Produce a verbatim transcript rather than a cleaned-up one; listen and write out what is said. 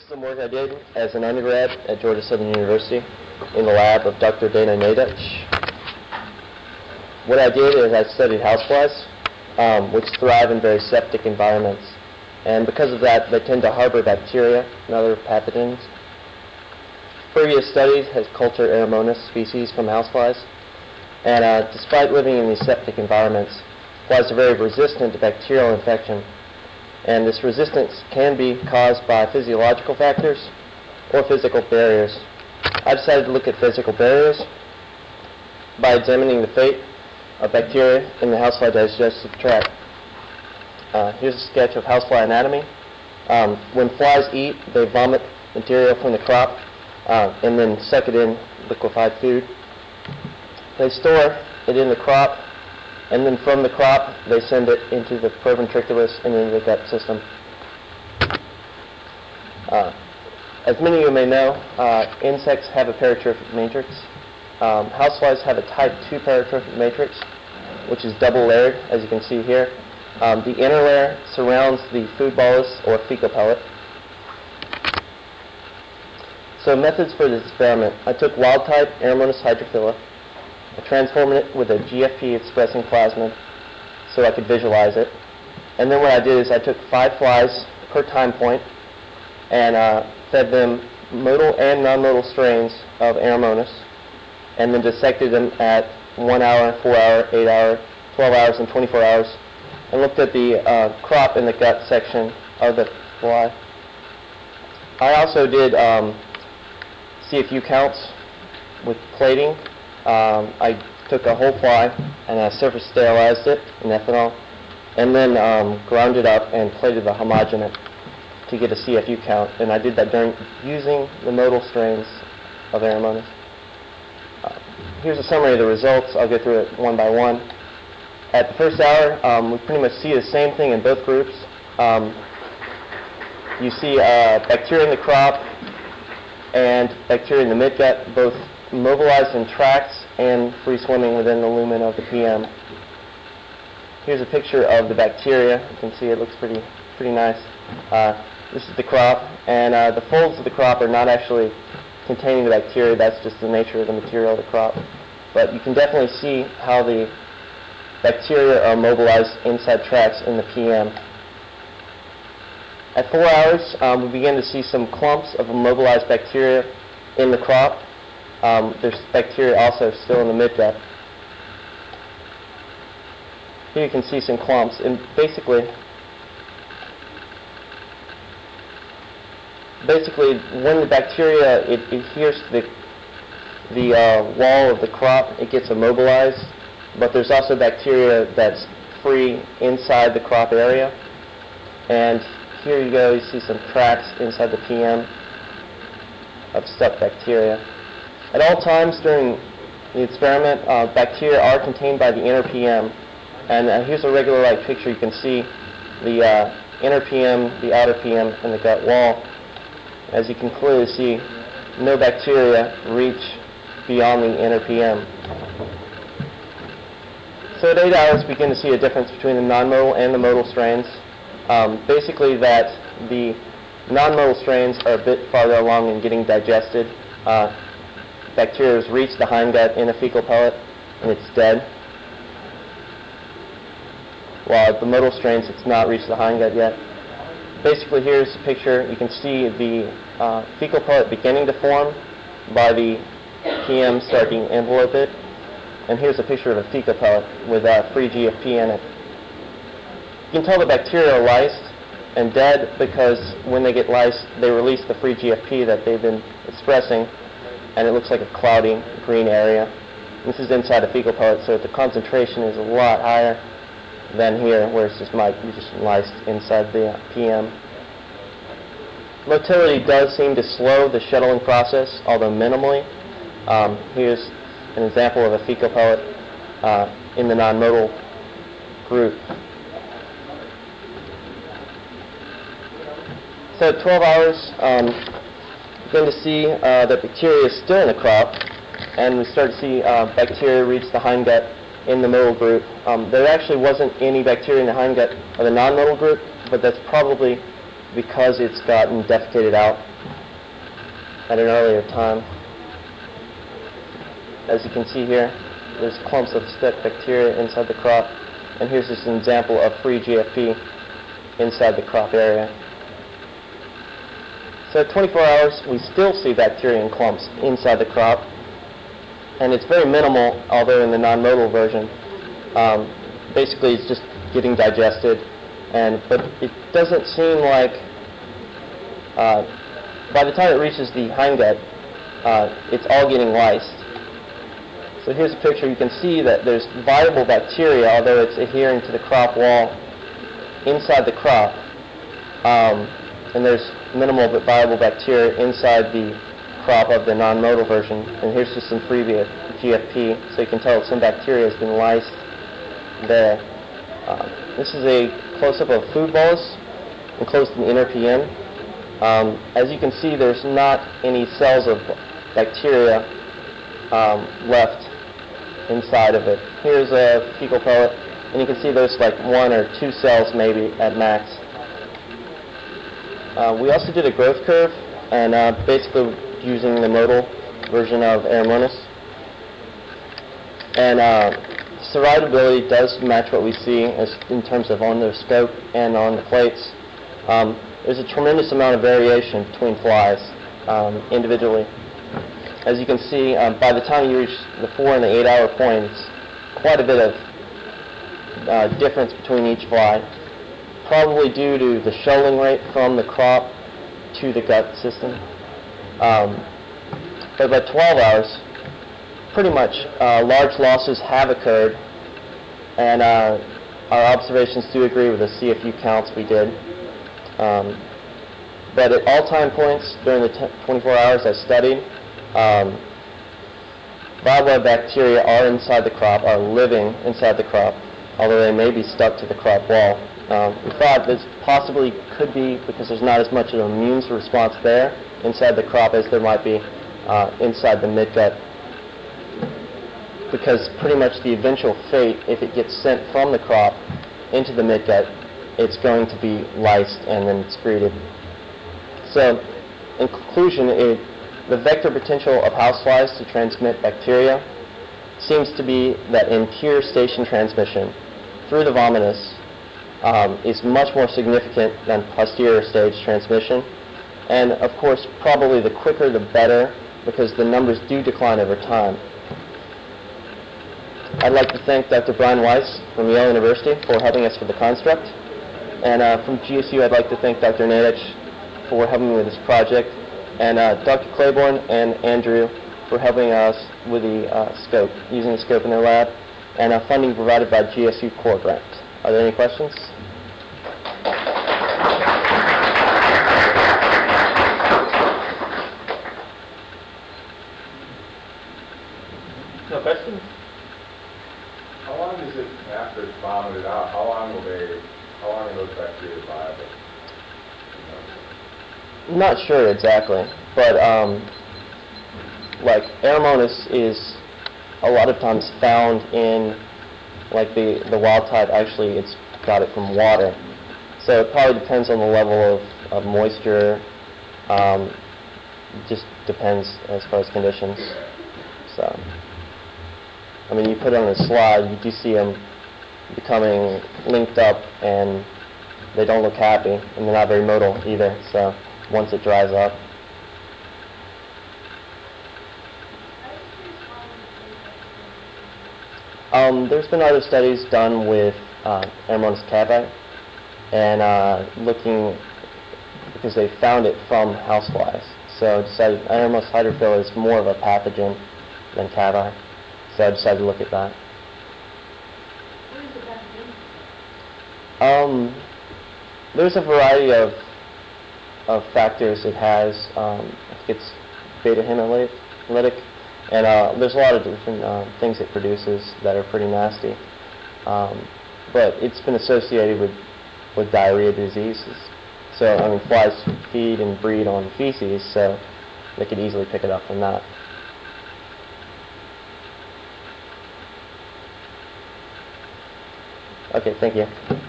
some work I did as an undergrad at Georgia Southern University in the lab of Doctor Dana Nadich. What I did is I studied houseflies, um, which thrive in very septic environments. And because of that, they tend to harbor bacteria and other pathogens. Previous studies has cultured Aeromonas species from houseflies. And uh, despite living in these septic environments, flies are very resistant to bacterial infection. And this resistance can be caused by physiological factors or physical barriers. I decided to look at physical barriers by examining the fate of bacteria in the housefly digestive tract. Uh, here's a sketch of housefly anatomy. Um, when flies eat, they vomit material from the crop uh, and then suck it in liquefied food. They store it in the crop, and then from the crop, they send it into the proventriculus and into the gut system. Uh, as many of you may know, uh, insects have a peritrophic matrix. Um, houseflies have a type two peritrophic matrix, which is double layered, as you can see here. Um, the inner layer surrounds the food bolus or fecal pellet. So methods for this experiment. I took wild type Aeromonas hydrophila. I transformed it with a G F P expressing plasmid so I could visualize it. And then what I did is I took five flies per time point and uh, fed them modal and non-modal strains of Aeromonas, and then dissected them at one hour, four hour, eight hour, twelve hours, and twenty-four hours, and looked at the uh, crop in the gut section of the fly. I also did um, C F U counts with plating. Um, I took a whole fly and I surface sterilized it in ethanol, and then um, ground it up and plated the homogenate to get a C F U count. And I did that during using the modal strains of Aeromonas. Uh, here's a summary of the results. I'll go through it one by one. At the first hour, um, we pretty much see the same thing in both groups. Um, you see uh, bacteria in the crop and bacteria in the midgut, both mobilized in tracts and free swimming within the lumen of the P M. Here's a picture of the bacteria. You can see it looks pretty pretty nice. Uh, this is the crop, and uh, the folds of the crop are not actually containing the bacteria. That's just the nature of the material of the crop. But you can definitely see how the bacteria are mobilized inside tracts in the P M. At four hours, um, we begin to see some clumps of immobilized bacteria in the crop. Um, there's bacteria also still in the midgut. Here you can see some clumps, and basically, basically, when the bacteria it adheres to the the uh, wall of the crop, it gets immobilized. But there's also bacteria that's free inside the crop area, and here you go. You see some tracks inside the P M of stuck bacteria. At all times during the experiment, uh, bacteria are contained by the inner P M. And uh, here's a regular light picture. You can see the uh, inner P M, the outer P M, and the gut wall. As you can clearly see, no bacteria reach beyond the inner P M. So at eight hours, we begin to see a difference between the non-modal and the modal strains. Um, basically that the non-modal strains are a bit farther along in getting digested. Uh, Bacteria has reached the hindgut in a fecal pellet, and it's dead. While the modal strains, it's not reached the hindgut yet. Basically, here's a picture. You can see the uh, fecal pellet beginning to form by the P M starting to envelope it. And here's a picture of a fecal pellet with uh, free G F P in it. You can tell the bacteria are lysed and dead because when they get lysed, they release the free G F P that they've been expressing, and it looks like a cloudy green area. This is inside a fecal pellet, so the concentration is a lot higher than here, where it's just might be just lysed inside the P M. Motility does seem to slow the shuttling process, although minimally. Um, here's an example of a fecal pellet uh, in the non-modal group. So at twelve hours, um, begin to see uh, that bacteria is still in the crop, and we start to see uh, bacteria reach the hindgut in the modal group. Um, there actually wasn't any bacteria in the hindgut of the non-modal group, but that's probably because it's gotten defecated out at an earlier time. As you can see here, there's clumps of stuck bacteria inside the crop, and here's just an example of free G F P inside the crop area. So at twenty-four hours, we still see bacteria in clumps inside the crop, and it's very minimal, although in the non-modal version, um, basically it's just getting digested, and but it doesn't seem like, uh, by the time it reaches the hindgut, uh, it's all getting lysed. So here's a picture. You can see that there's viable bacteria, although it's adhering to the crop wall inside the crop. Um, and there's minimal but viable bacteria inside the crop of the non-modal version. And here's just some free G F P, so you can tell some bacteria has been lysed there. Um, this is a close-up of food bolus enclosed in the inner P N. Um, as you can see, there's not any cells of bacteria um, left inside of it. Here's a fecal pellet, and you can see there's like one or two cells maybe at max. Uh, we also did a growth curve, and uh, basically using the modal version of Aeromonas. And uh, survivability does match what we see as in terms of on the scope and on the plates. Um, there's a tremendous amount of variation between flies um, individually. As you can see, um, by the time you reach the four and the eight hour point, it's quite a bit of uh, difference between each fly, probably due to the shuttling rate from the crop to the gut system. Um, but by twelve hours, pretty much uh, large losses have occurred, and uh, our observations do agree with the C F U counts we did. Um, but at all time points during the twenty-four hours I studied, Um, viable bacteria are inside the crop, are living inside the crop, although they may be stuck to the crop wall. Um, we thought this possibly could be because there's not as much of an immune response there inside the crop as there might be uh, inside the midgut, because pretty much the eventual fate, if it gets sent from the crop into the midgut, it's going to be lysed and then excreted. So, in conclusion, it the vector potential of houseflies to transmit bacteria seems to be that in pure station transmission through the vomitus um, is much more significant than posterior stage transmission. And of course, probably the quicker the better, because the numbers do decline over time. I'd like to thank Doctor Brian Weiss from Yale University for helping us with the construct. And uh, from G S U, I'd like to thank Doctor Nadich for helping me with this project, and uh, Doctor Claiborne and Andrew for helping us with the uh, scope, using the scope in their lab, and uh, funding provided by G S U Core Grant. Are there any questions? No questions? How long is it after it's vomited out? How long will they, how long are those bacteria viable? I'm not sure exactly, but um, like Aeromonas is a lot of times found in, like the, the wild type, actually it's got it from water. So it probably depends on the level of, of moisture, um, just depends as far as conditions. So, I mean, you put it on a slide, you do see them becoming linked up, and they don't look happy, and they're not very motile either, so once it dries up. Um, there's been other studies done with uh, Aeromonas cavei, and uh, looking, because they found it from houseflies. So I decided Aeromonas hydrophila is more of a pathogen than cavei, so I decided to look at that. What is the pathogen? Um, there's a variety of of factors it has. Um, I think it's beta hemolytic, and uh, there's a lot of different uh, things it produces that are pretty nasty. Um, but it's been associated with, with diarrhea diseases. So, I mean, flies feed and breed on feces, so they could easily pick it up from that. Okay, thank you.